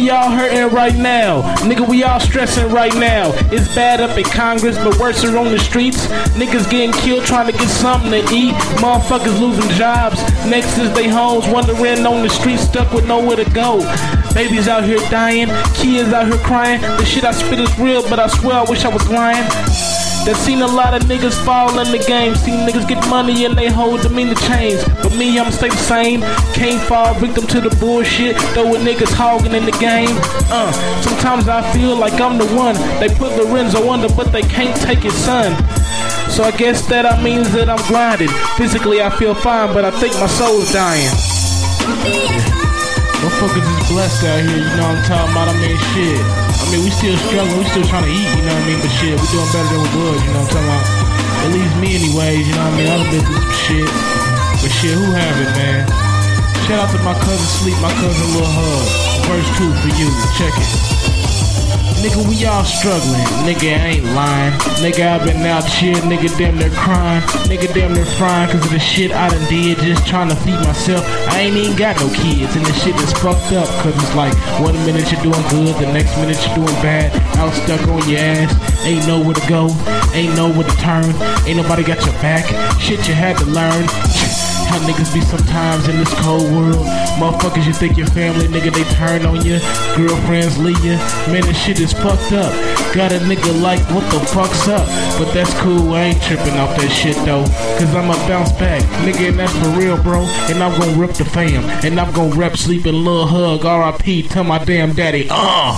we all hurting right now. Nigga, we all stressing right now. It's bad up in Congress, but worse are on the streets. Niggas getting killed trying to get something to eat. Motherfuckers losing jobs. Next is they homes wandering on the street, stuck with nowhere to go. Babies out here dying, kids out here crying. The shit I spit is real, but I swear I wish I was lying. That seen a lot of niggas fall in the game. Seen niggas get money and they hold them in the chains. But me, I'm stay the same. Can't fall victim to the bullshit. Though with niggas hogging in the game. Sometimes I feel like I'm the one. They put Lorenzo under, but they can't take his son. So I guess that means that I'm grinding. Physically I feel fine, but I think my soul's dying. Motherfuckers is blessed out here, you know what I'm talking about? I mean, shit. I mean, we still struggling, we still trying to eat, you know what I mean? But shit, we doing better than we was, you know what I'm talking about? At least me anyways, you know what I mean? Other been through some shit. But shit, who have it, man? Shout out to my cousin Sleep, my cousin Lil Hug. Verse 2 for you, check it. Nigga, we all struggling, nigga, I ain't lying. Nigga, I been out here, nigga, damn near crying. Nigga, damn near frying cause of the shit I done did, just trying to feed myself. I ain't even got no kids, and this shit is fucked up. Cause it's like, one minute you're doing good, the next minute you're doing bad. Out stuck on your ass, ain't nowhere to go, ain't nowhere to turn. Ain't nobody got your back, shit you had to learn. How niggas be sometimes in this cold world. Motherfuckers, you think your family, nigga, they turn on you. Girlfriends leave you. Man, this shit is fucked up. Got a nigga like, what the fuck's up? But that's cool, I ain't tripping off that shit though. Cause I'ma bounce back, nigga, and that's for real, bro. And I'm gon' rip the fam. And I'm gon' rep Sleep and Lil Hug. R.I.P. Tell my damn daddy, Yeah.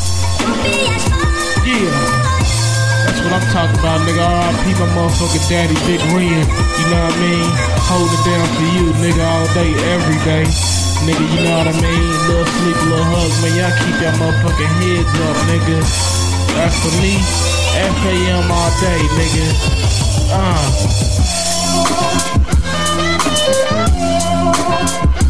That's what I'm talking about, nigga. R.I.P. my motherfucking daddy, Big Ren. You know what I mean? Hold it down for you, nigga, all day, every day. Nigga, you know what I mean? Lil Sleep, Lil Hug, man, y'all keep your motherfucking heads up, nigga. As for me, FAM all day, nigga.